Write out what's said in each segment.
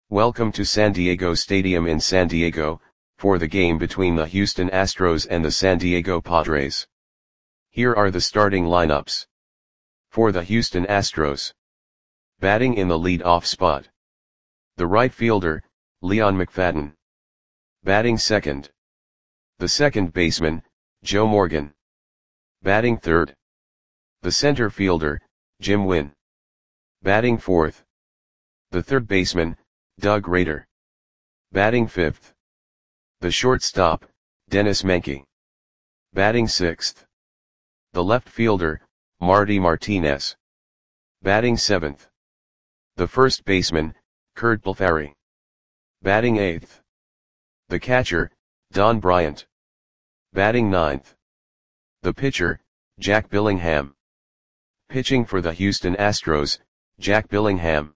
Welcome to San Diego Stadium in San Diego, for the game between the Houston Astros and the San Diego Padres. Here are the starting lineups. For the Houston Astros. Batting in the lead-off spot. The right fielder, Leon McFadden. Batting second. The second baseman, Joe Morgan. Batting third. The center fielder, Jim Wynn. Batting fourth. The third baseman, Doug Rader. Batting fifth. The shortstop, Dennis Menke. Batting sixth. The left fielder, Marty Martinez. Batting seventh. The first baseman, Curt Blefary. Batting eighth. The catcher, Don Bryant. Batting ninth. The pitcher, Jack Billingham. Pitching for the Houston Astros, Jack Billingham.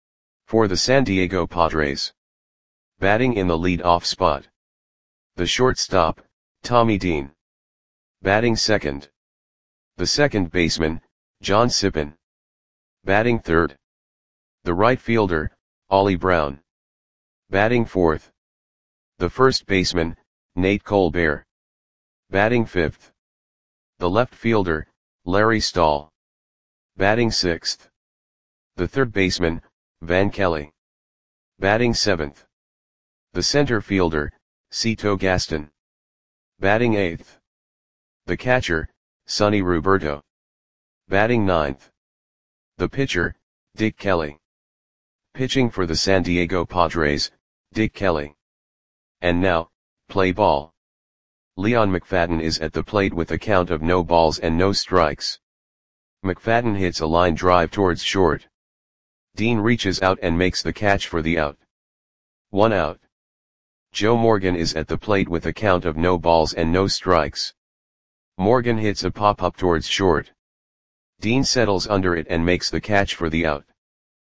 For the San Diego Padres. Batting in the lead-off spot. The shortstop, Tommy Dean. Batting second. The second baseman, John Sippen. Batting third. The right fielder, Ollie Brown. Batting fourth. The first baseman, Nate Colbert. Batting fifth. The left fielder, Larry Stahl. Batting sixth. The third baseman, Van Kelly. Batting seventh. The center fielder, Cito Gaston. Batting eighth. The catcher, Sonny Roberto. Batting ninth. The pitcher, Dick Kelly. Pitching for the San Diego Padres, Dick Kelly. And now, play ball. Leon McFadden is at the plate with a count of no balls and no strikes. McFadden hits a line drive towards short. Dean reaches out and makes the catch for the out. 1 out. Joe Morgan is at the plate with a count of no balls and no strikes. Morgan hits a pop-up towards short. Dean settles under it and makes the catch for the out.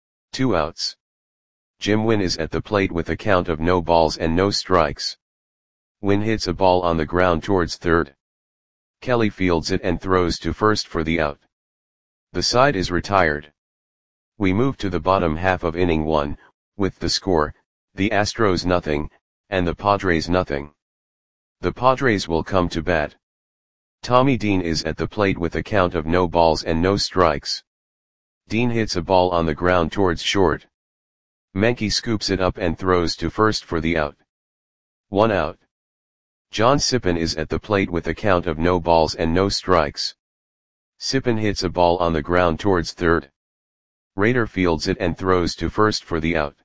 2 outs. Jim Wynn is at the plate with a count of no balls and no strikes. Wynn hits a ball on the ground towards third. Kelly fields it and throws to first for the out. The side is retired. We move to the bottom half of inning 1, with the score, the Astros nothing, and the Padres nothing. The Padres will come to bat. Tommy Dean is at the plate with a count of no balls and no strikes. Dean hits a ball on the ground towards short. Menke scoops it up and throws to first for the out. 1 out. John Sippen is at the plate with a count of no balls and no strikes. Sippen hits a ball on the ground towards third. Rader fields it and throws to first for the out.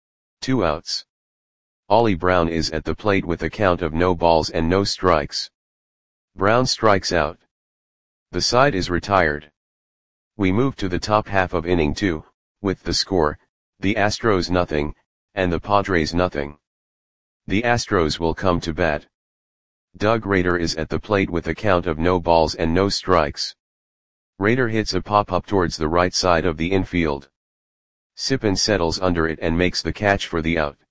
2 outs. Ollie Brown is at the plate with a count of no balls and no strikes. Brown strikes out. The side is retired. We move to the top half of inning 2, with the score, the Astros nothing, and the Padres nothing. The Astros will come to bat. Doug Rader is at the plate with a count of no balls and no strikes. Rader hits a pop-up towards the right side of the infield. Sippen settles under it and makes the catch for the out.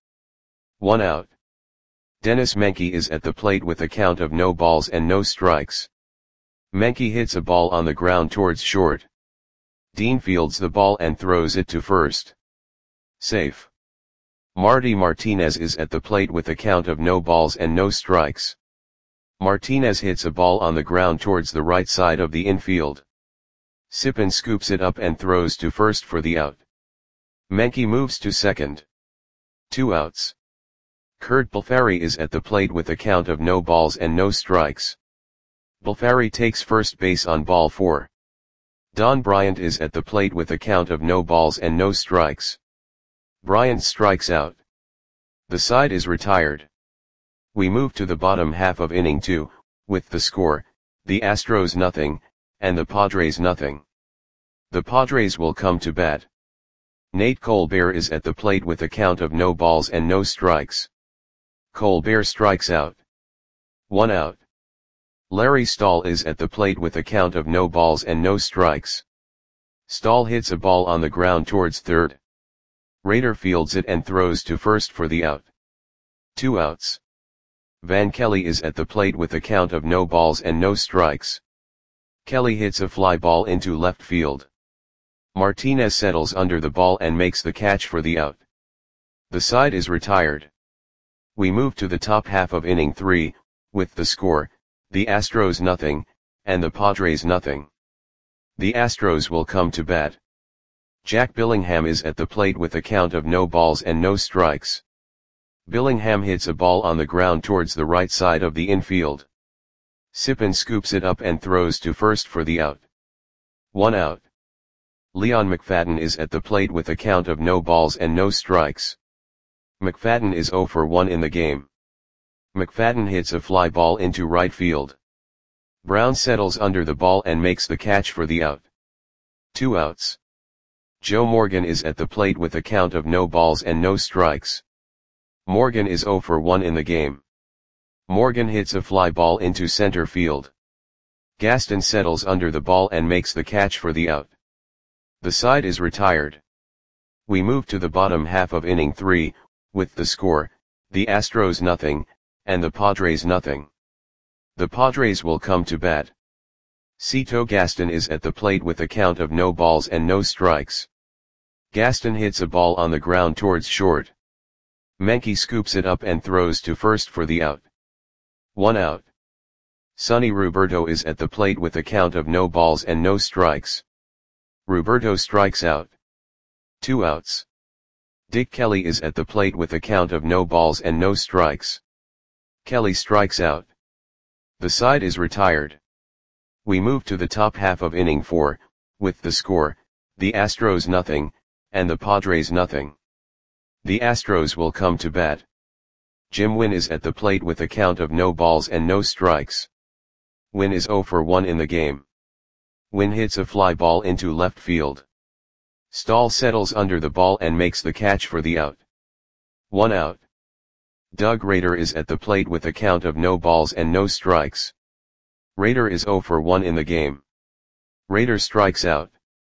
1 out. Dennis Menke is at the plate with a count of no balls and no strikes. Menke hits a ball on the ground towards short. Dean fields the ball and throws it to first. Safe. Marty Martinez is at the plate with a count of no balls and no strikes. Martinez hits a ball on the ground towards the right side of the infield. Sippen scoops it up and throws to first for the out. Menke moves to second. 2 outs. Curt Blefary is at the plate with a count of no balls and no strikes. Blefary takes first base on ball 4. Don Bryant is at the plate with a count of no balls and no strikes. Bryant strikes out. The side is retired. We move to the bottom half of inning 2, with the score, the Astros nothing, and the Padres nothing. The Padres will come to bat. Nate Colbert is at the plate with a count of no balls and no strikes. Colbert strikes out. 1 out. Larry Stahl is at the plate with a count of no balls and no strikes. Stahl hits a ball on the ground towards third. Rader fields it and throws to first for the out. 2 outs. Van Kelly is at the plate with a count of no balls and no strikes. Kelly hits a fly ball into left field. Martinez settles under the ball and makes the catch for the out. The side is retired. We move to the top half of inning 3, with the score, the Astros nothing, and the Padres nothing. The Astros will come to bat. Jack Billingham is at the plate with a count of no balls and no strikes. Billingham hits a ball on the ground towards the right side of the infield. Sipin scoops it up and throws to first for the out. 1 out. Leon McFadden is at the plate with a count of no balls and no strikes. McFadden is 0 for 1 in the game. McFadden hits a fly ball into right field. Brown settles under the ball and makes the catch for the out. 2 outs. Joe Morgan is at the plate with a count of no balls and no strikes. Morgan is 0 for 1 in the game. Morgan hits a fly ball into center field. Gaston settles under the ball and makes the catch for the out. The side is retired. We move to the bottom half of inning 3, with the score, the Astros nothing, and the Padres nothing. The Padres will come to bat. Cito Gaston is at the plate with a count of no balls and no strikes. Gaston hits a ball on the ground towards short. Menke scoops it up and throws to first for the out. 1 out. Sonny Roberto is at the plate with a count of no balls and no strikes. Roberto strikes out. 2 outs. Dick Kelly is at the plate with a count of no balls and no strikes. Kelly strikes out. The side is retired. We move to the top half of inning 4, with the score, the Astros nothing, and the Padres nothing. The Astros will come to bat. Jim Wynn is at the plate with a count of no balls and no strikes. Wynn is 0 for 1 in the game. Wynn hits a fly ball into left field. Stahl settles under the ball and makes the catch for the out. 1 out. Doug Rader is at the plate with a count of no balls and no strikes. Rader is 0 for 1 in the game. Rader strikes out.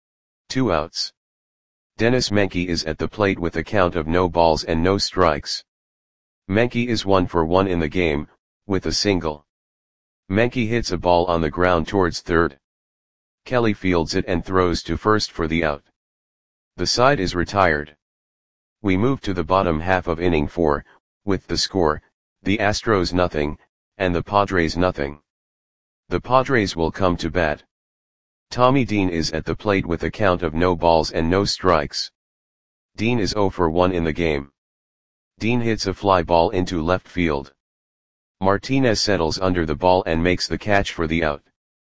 2 outs. Dennis Menke is at the plate with a count of no balls and no strikes. Menke is 1 for 1 in the game, with a single. Menke hits a ball on the ground towards third. Kelly fields it and throws to first for the out. The side is retired. We move to the bottom half of inning 4, with the score, the Astros nothing, and the Padres nothing. The Padres will come to bat. Tommy Dean is at the plate with a count of no balls and no strikes. Dean is 0 for 1 in the game. Dean hits a fly ball into left field. Martinez settles under the ball and makes the catch for the out.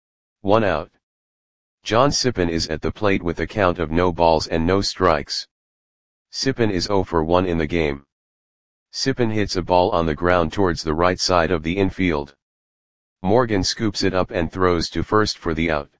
1 out. John Sipin is at the plate with a count of no balls and no strikes. Sipin is 0 for 1 in the game. Sipin hits a ball on the ground towards the right side of the infield. Morgan scoops it up and throws to first for the out.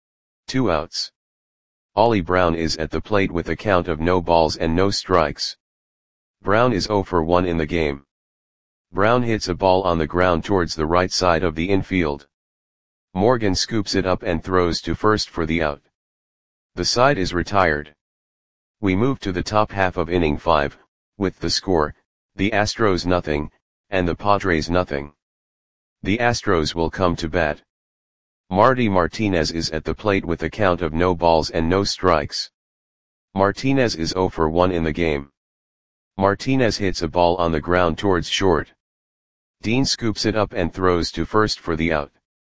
2 outs. Ollie Brown is at the plate with a count of no balls and no strikes. Brown is 0 for 1 in the game. Brown hits a ball on the ground towards the right side of the infield. Morgan scoops it up and throws to first for the out. The side is retired. We move to the top half of inning 5, with the score, the Astros nothing, and the Padres nothing. The Astros will come to bat. Marty Martinez is at the plate with a count of no balls and no strikes. Martinez is 0 for 1 in the game. Martinez hits a ball on the ground towards short. Dean scoops it up and throws to first for the out.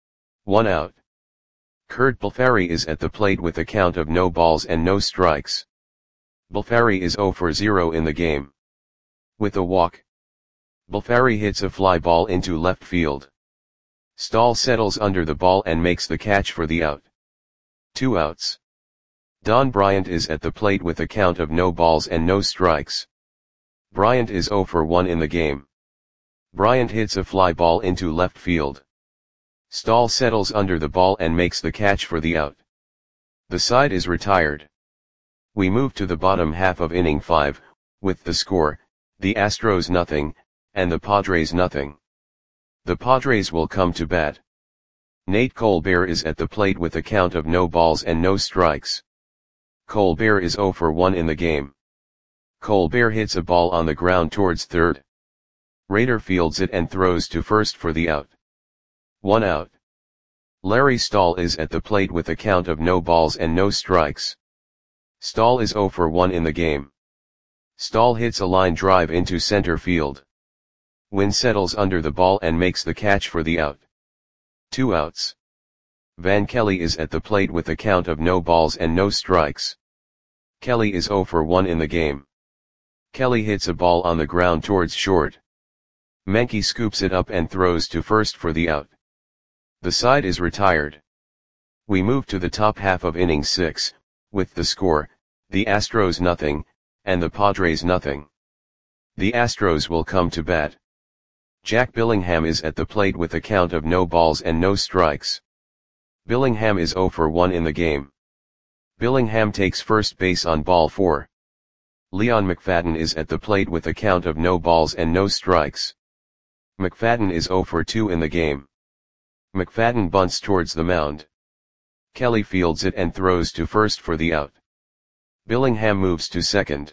1 out. Kurt Balfari is at the plate with a count of no balls and no strikes. Balfari is 0 for 0 in the game. With a walk. Balfari hits a fly ball into left field. Stahl settles under the ball and makes the catch for the out. 2 outs. Don Bryant is at the plate with a count of no balls and no strikes. Bryant is 0 for 1 in the game. Bryant hits a fly ball into left field. Stahl settles under the ball and makes the catch for the out. The side is retired. We move to the bottom half of inning 5, with the score, the Astros nothing, and the Padres nothing. The Padres will come to bat. Nate Colbert is at the plate with a count of no balls and no strikes. Colbert is 0 for 1 in the game. Colbert hits a ball on the ground towards third. Rader fields it and throws to first for the out. 1 out. Larry Stahl is at the plate with a count of no balls and no strikes. Stahl is 0 for 1 in the game. Stahl hits a line drive into center field. Wynn settles under the ball and makes the catch for the out. 2 outs. Van Kelly is at the plate with a count of no balls and no strikes. Kelly is 0 for 1 in the game. Kelly hits a ball on the ground towards short. Menke scoops it up and throws to first for the out. The side is retired. We move to the top half of inning 6, with the score, the Astros nothing, and the Padres nothing. The Astros will come to bat. Jack Billingham is at the plate with a count of no balls and no strikes. Billingham is 0 for 1 in the game. Billingham takes first base on ball 4. Leon McFadden is at the plate with a count of no balls and no strikes. McFadden is 0 for 2 in the game. McFadden bunts towards the mound. Kelly fields it and throws to first for the out. Billingham moves to second.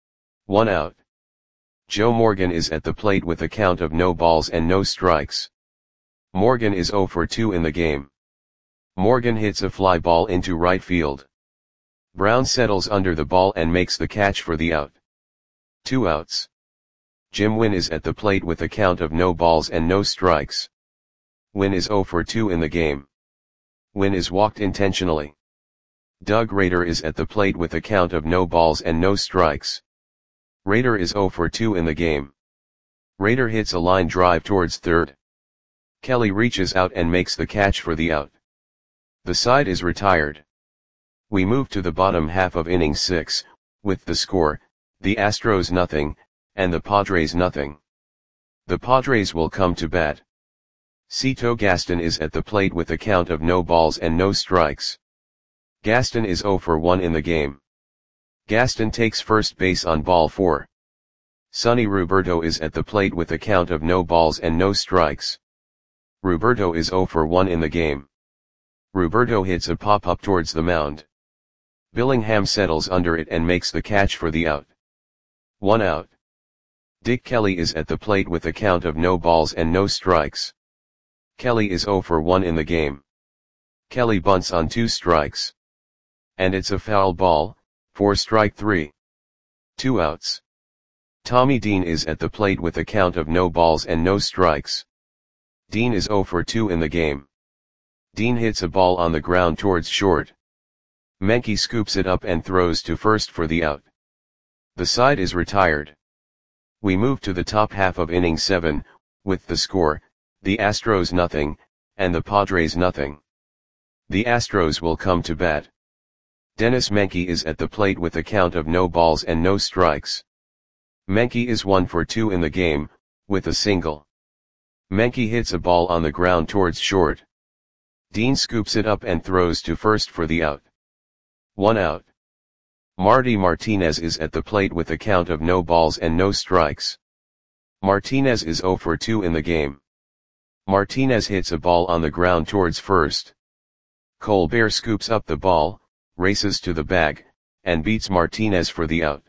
1 out. Joe Morgan is at the plate with a count of no balls and no strikes. Morgan is 0 for 2 in the game. Morgan hits a fly ball into right field. Brown settles under the ball and makes the catch for the out. 2 outs. Jim Wynn is at the plate with a count of no balls and no strikes. Wynn is 0 for 2 in the game. Wynn is walked intentionally. Doug Rader is at the plate with a count of no balls and no strikes. Rader is 0 for 2 in the game. Rader hits a line drive towards third. Kelly reaches out and makes the catch for the out. The side is retired. We move to the bottom half of inning 6, with the score, the Astros nothing, and the Padres nothing. The Padres will come to bat. Cito Gaston is at the plate with a count of no balls and no strikes. Gaston is 0 for 1 in the game. Gaston takes first base on ball 4. Sonny Roberto is at the plate with a count of no balls and no strikes. Roberto is 0 for 1 in the game. Roberto hits a pop-up towards the mound. Billingham settles under it and makes the catch for the out. 1 out. Dick Kelly is at the plate with a count of no balls and no strikes. Kelly is 0 for 1 in the game. Kelly bunts on 2 strikes. And it's a foul ball, for strike 3. 2 outs. Tommy Dean is at the plate with a count of no balls and no strikes. Dean is 0 for 2 in the game. Dean hits a ball on the ground towards short. Menke scoops it up and throws to first for the out. The side is retired. We move to the top half of inning 7, with the score, the Astros nothing, and the Padres nothing. The Astros will come to bat. Dennis Menke is at the plate with a count of no balls and no strikes. Menke is 1 for 2 in the game, with a single. Menke hits a ball on the ground towards short. Dean scoops it up and throws to first for the out. 1 out. Marty Martinez is at the plate with a count of no balls and no strikes. Martinez is 0 for 2 in the game. Martinez hits a ball on the ground towards first. Colbert scoops up the ball, races to the bag, and beats Martinez for the out.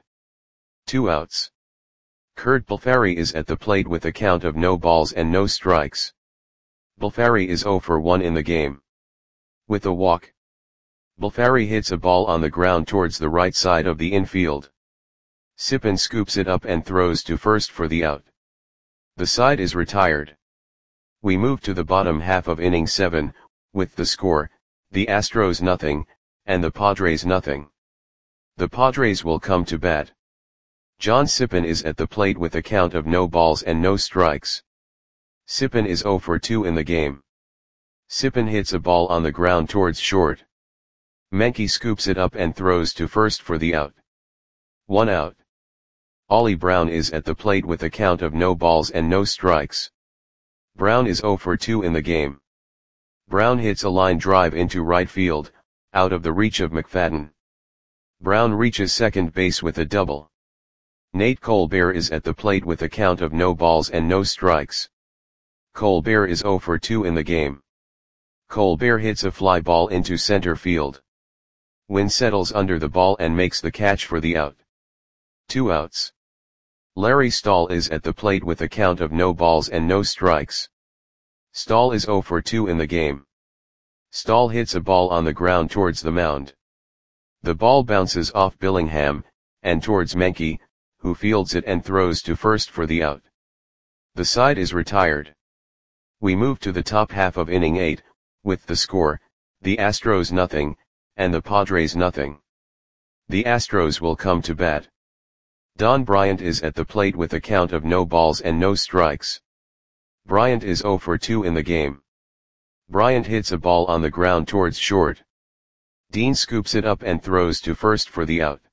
2 outs. Kurt Balfari is at the plate with a count of no balls and no strikes. Balfari is 0 for 1 in the game. With a walk. Balfari hits a ball on the ground towards the right side of the infield. Sippen scoops it up and throws to first for the out. The side is retired. We move to the bottom half of inning 7, with the score, the Astros nothing, and the Padres nothing. The Padres will come to bat. John Sippen is at the plate with a count of no balls and no strikes. Sippen is 0 for 2 in the game. Sippen hits a ball on the ground towards short. Menke scoops it up and throws to first for the out. 1 out. Ollie Brown is at the plate with a count of no balls and no strikes. Brown is 0 for 2 in the game. Brown hits a line drive into right field, out of the reach of McFadden. Brown reaches second base with a double. Nate Colbert is at the plate with a count of no balls and no strikes. Colbert is 0 for 2 in the game. Colbert hits a fly ball into center field. Wynn settles under the ball and makes the catch for the out. 2 outs. Larry Stahl is at the plate with a count of no balls and no strikes. Stahl is 0 for 2 in the game. Stahl hits a ball on the ground towards the mound. The ball bounces off Billingham, and towards Menke, who fields it and throws to first for the out. The side is retired. We move to the top half of inning 8, with the score, the Astros nothing, and the Padres nothing. The Astros will come to bat. Don Bryant is at the plate with a count of no balls and no strikes. Bryant is 0 for 2 in the game. Bryant hits a ball on the ground towards short. Dean scoops it up and throws to first for the out.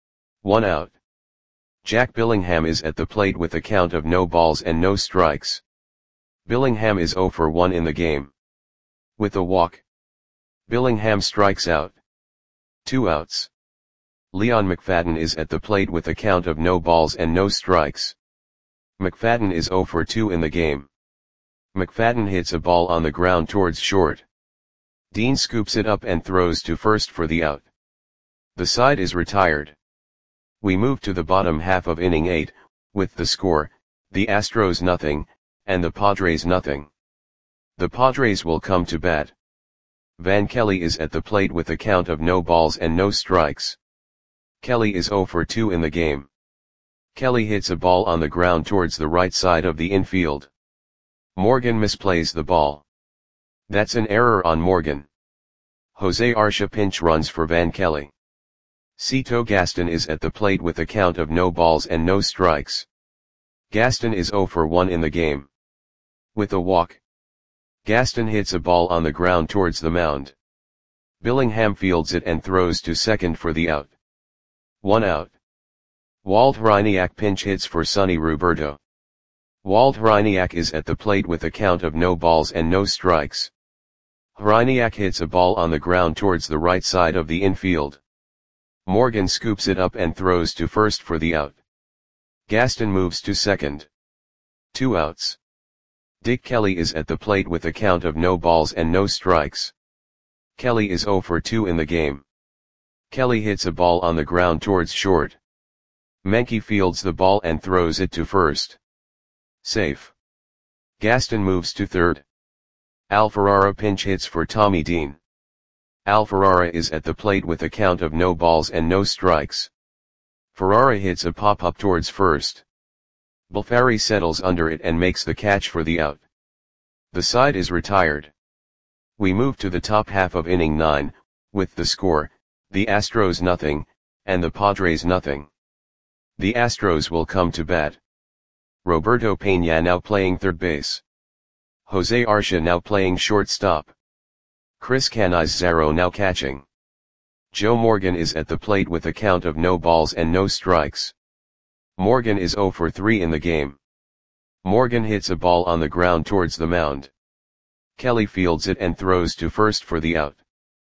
1 out. Jack Billingham is at the plate with a count of no balls and no strikes. Billingham is 0 for 1 in the game. With a walk, Billingham strikes out. 2 outs. Leon McFadden is at the plate with a count of no balls and no strikes. McFadden is 0 for 2 in the game. McFadden hits a ball on the ground towards short. Dean scoops it up and throws to first for the out. The side is retired. We move to the bottom half of inning 8, with the score, the Astros nothing, and the Padres nothing. The Padres will come to bat. Van Kelly is at the plate with a count of no balls and no strikes. Kelly is 0 for 2 in the game. Kelly hits a ball on the ground towards the right side of the infield. Morgan misplays the ball. That's an error on Morgan. Jose Arcia pinch runs for Van Kelly. Cito Gaston is at the plate with a count of no balls and no strikes. Gaston is 0 for 1 in the game. With a walk, Gaston hits a ball on the ground towards the mound. Billingham fields it and throws to second for the out. 1 out. Walt Hryniak pinch hits for Sonny Roberto. Walt Hryniak is at the plate with a count of no balls and no strikes. Hryniak hits a ball on the ground towards the right side of the infield. Morgan scoops it up and throws to first for the out. Gaston moves to second. 2 outs. Dick Kelly is at the plate with a count of no balls and no strikes. Kelly is 0 for 2 in the game. Kelly hits a ball on the ground towards short. Menke fields the ball and throws it to first. Safe. Gaston moves to third. Al Ferrara pinch hits for Tommy Dean. Al Ferrara is at the plate with a count of no balls and no strikes. Ferrara hits a pop-up towards first. Bulfari settles under it and makes the catch for the out. The side is retired. We move to the top half of inning 9, with the score, the Astros nothing, and the Padres nothing. The Astros will come to bat. Roberto Peña now playing third base. Jose Arcia now playing shortstop. Chris Canizaro now catching. Joe Morgan is at the plate with a count of no balls and no strikes. Morgan is 0 for 3 in the game. Morgan hits a ball on the ground towards the mound. Kelly fields it and throws to first for the out.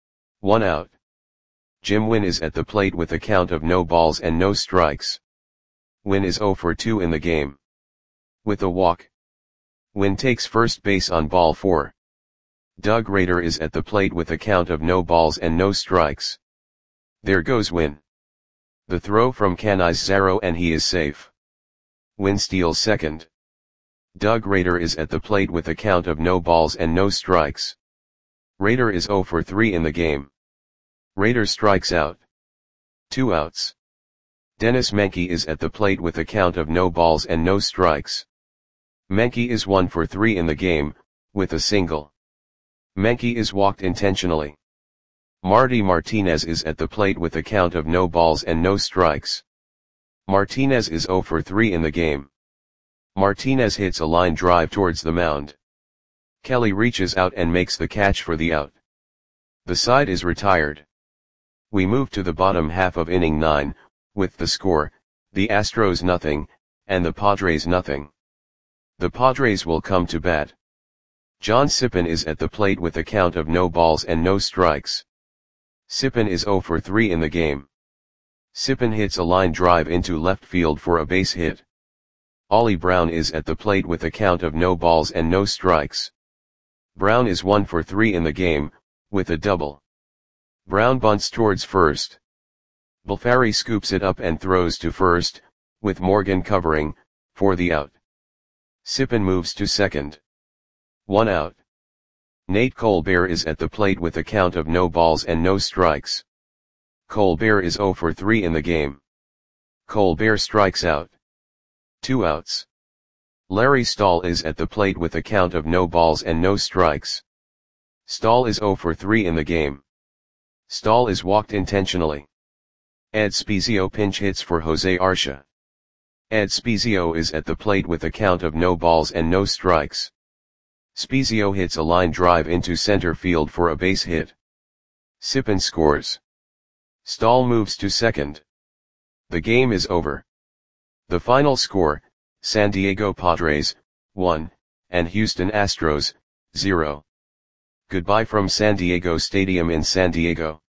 1 out. Jim Wynn is at the plate with a count of no balls and no strikes. Wynn is 0 for 2 in the game. With a walk, Wynn takes first base on ball 4. Doug Rader is at the plate with a count of no balls and no strikes. There goes Wynn. The throw from Canizaro and he is safe. Wynn steals second. Doug Rader is at the plate with a count of no balls and no strikes. Rader is 0 for 3 in the game. Rader strikes out. 2 outs. Dennis Menke is at the plate with a count of no balls and no strikes. Menke is 1 for 3 in the game, with a single. Menke is walked intentionally. Marty Martinez is at the plate with a count of no balls and no strikes. Martinez is 0 for 3 in the game. Martinez hits a line drive towards the mound. Kelly reaches out and makes the catch for the out. The side is retired. We move to the bottom half of inning 9, with the score, the Astros nothing, and the Padres nothing. The Padres will come to bat. John Sippen is at the plate with a count of no balls and no strikes. Sippen is 0 for 3 in the game. Sippen hits a line drive into left field for a base hit. Ollie Brown is at the plate with a count of no balls and no strikes. Brown is 1 for 3 in the game, with a double. Brown bunts towards first. Bulfari scoops it up and throws to first, with Morgan covering, for the out. Sippen moves to second. 1 out. Nate Colbert is at the plate with a count of no balls and no strikes. Colbert is 0 for 3 in the game. Colbert strikes out. 2 outs. Larry Stahl is at the plate with a count of no balls and no strikes. Stahl is 0 for 3 in the game. Stahl is walked intentionally. Ed Spezio pinch hits for Jose Arcia. Ed Spezio is at the plate with a count of no balls and no strikes. Spezio hits a line drive into center field for a base hit. Sippen scores. Stahl moves to second. The game is over. The final score, San Diego Padres, 1, and Houston Astros, 0. Goodbye from San Diego Stadium in San Diego.